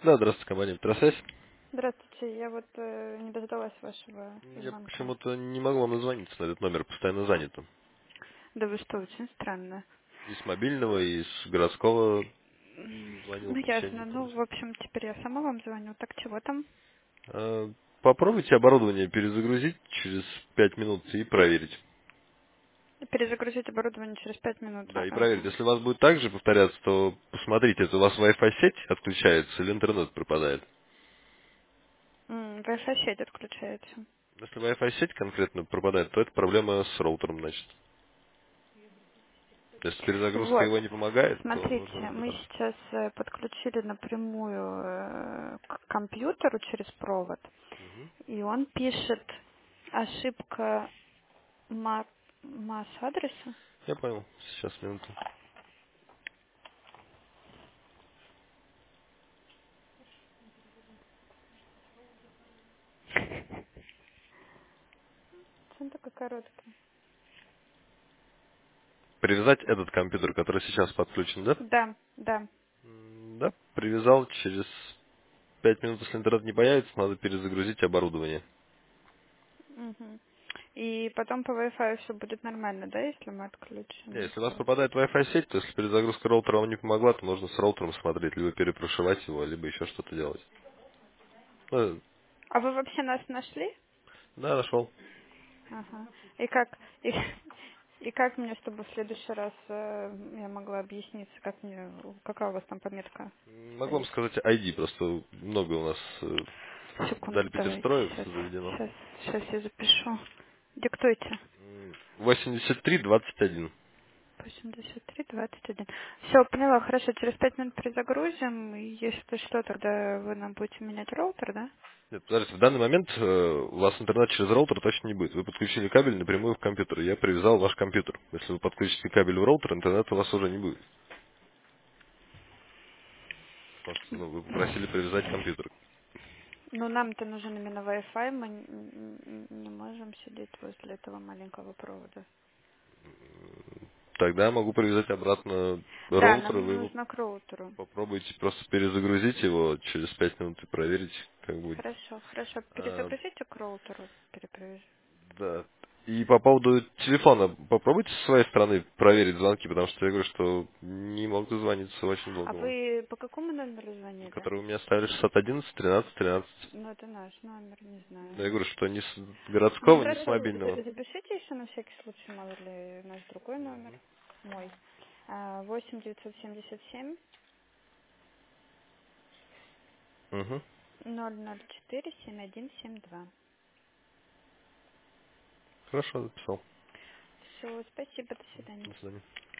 Да, здравствуйте, компания Петросвязь. Здравствуйте, я вот не дождалась вашего Я звонка. почему-то не могу вам дозвониться на этот номер, постоянно занят. Да вы что, очень странно. И с мобильного, и с городского звонил Ну, по течение ясно. Ну, полчаса. в общем, теперь я сама вам звоню. Так чего там? Попробуйте оборудование перезагрузить через 5 минут и проверить. Перезагрузить оборудование через 5 минут. Да, и проверить. Если у вас будет так же повторяться, то посмотрите, это у вас Wi-Fi сеть отключается или интернет пропадает. Wi-Fi сеть отключается. Если Wi-Fi сеть конкретно пропадает, то это проблема с роутером, значит. Если перезагрузка Вот. его не помогает, то нужно Смотрите, мы разбираться. сейчас подключили напрямую к компьютеру через провод, Мгм. и он пишет ошибка MAC адреса. Я понял. Сейчас, минуту. Что он такой короткий? Привязать этот компьютер, который сейчас подключен, да? Да, да. Да, привязал. Через 5 минут, если интернет не появится, надо перезагрузить оборудование. Мгм. И потом по Wi-Fi все будет нормально, да, если мы Не, отключим если у вас провод? пропадает Wi-Fi сеть, то если перезагрузка роутера вам не помогла, то можно с роутером смотреть, либо перепрошивать его, либо еще что-то делать. Ну, А вы вообще нас нашли? да, нашел. Ага. И как и как мне, чтобы в следующий раз я могла объясниться, какая у вас там пометка Могу вам стоит? сказать ID, просто много у нас Секунду, далее давайте, строев заведено. сейчас я запишу. Диктуйте. 8321. 83-21. Все, поняла, хорошо, через 5 минут перезагрузим, и если что, тогда вы нам будете менять роутер, да? Нет, подождите, в данный момент у вас интернет через роутер точно не будет. Вы подключили кабель напрямую в компьютер. Я привязал ваш компьютер. Если вы подключите кабель в роутер, интернета у вас уже не будет. Потому что вы попросили привязать компьютер. Ну, нам-то нужен именно Wi-Fi, мы не можем сидеть возле этого маленького провода. Тогда я могу привязать обратно Да, роутер, и нам вы его нужно к роутеру. попробуйте просто перезагрузить его через 5 минут и проверить, как будет. Хорошо, хорошо. А, Перезагрузите к роутеру, перепривяжу. да. И по поводу телефона, попробуйте со своей стороны проверить звонки, потому что я говорю, что не мог дозвониться очень А долго вам. вы по какому номеру звонили? Который у меня оставили 611 13 13. Ну, это наш номер, не Да, знаю. я говорю, что ни с Ну, городского, ни с хорошо, мобильного. запишите еще на всякий случай, мало ли, наш другой номер, мой. 8 977 Угу. 004 7172. Хорошо, записал. Все, спасибо, до свидания. До свидания.